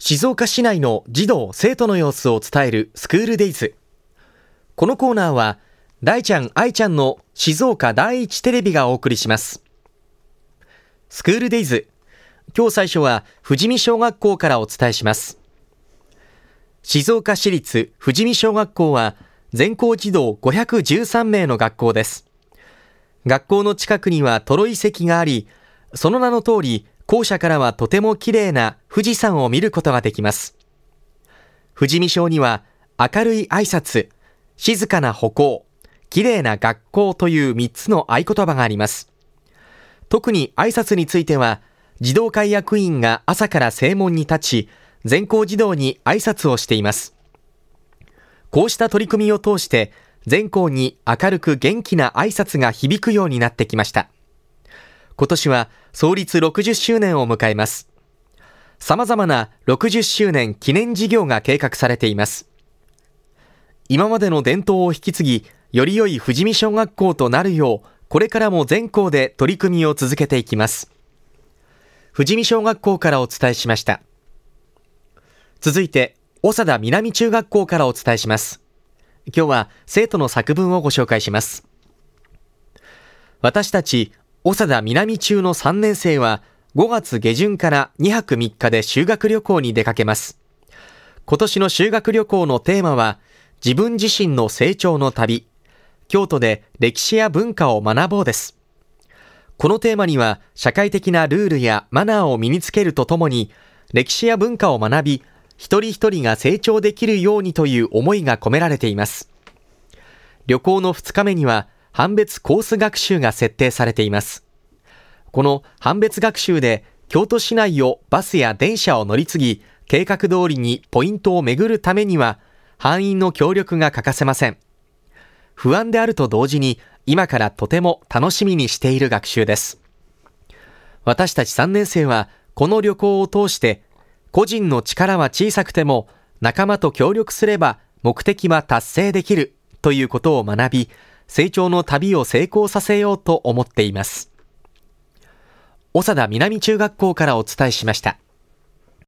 静岡市内の児童生徒の様子を伝えるスクールデイズ。このコーナーは大ちゃん愛ちゃんの静岡第一テレビがお送りします。スクールデイズ、今日最初は富士見小学校からお伝えします。静岡市立富士見小学校は全校児童513名の学校です。学校の近くにはトロ遺跡があり、その名の通り校舎からはとても綺麗な富士山を見ることができます。富士見小には明るい挨拶、静かな歩行、綺麗な学校という3つの合言葉があります。特に挨拶については、児童会役員が朝から正門に立ち、全校児童に挨拶をしています。こうした取り組みを通して、全校に明るく元気な挨拶が響くようになってきました。今年は創立60周年を迎えます。様々な60周年記念事業が計画されています。今までの伝統を引き継ぎ、より良い富士見小学校となるよう、これからも全校で取り組みを続けていきます。富士見小学校からお伝えしました。続いて、長田南中学校からお伝えします。今日は生徒の作文をご紹介します。私たち、長田南中の3年生は5月下旬から2泊3日で修学旅行に出かけます。今年の修学旅行のテーマは、自分自身の成長の旅、京都で歴史や文化を学ぼうです。このテーマには、社会的なルールやマナーを身につけるとともに、歴史や文化を学び、一人一人が成長できるようにという思いが込められています。旅行の2日目には、判別コース学習が設定されています。この判別学習で、京都市内をバスや電車を乗り継ぎ、計画通りにポイントを巡るためには、班員の協力が欠かせません。不安であると同時に、今からとても楽しみにしている学習です。私たち3年生は、この旅行を通して、個人の力は小さくても、仲間と協力すれば目的は達成できるということを学び、成長の旅を成功させようと思っています。長田南中学校からお伝えしました。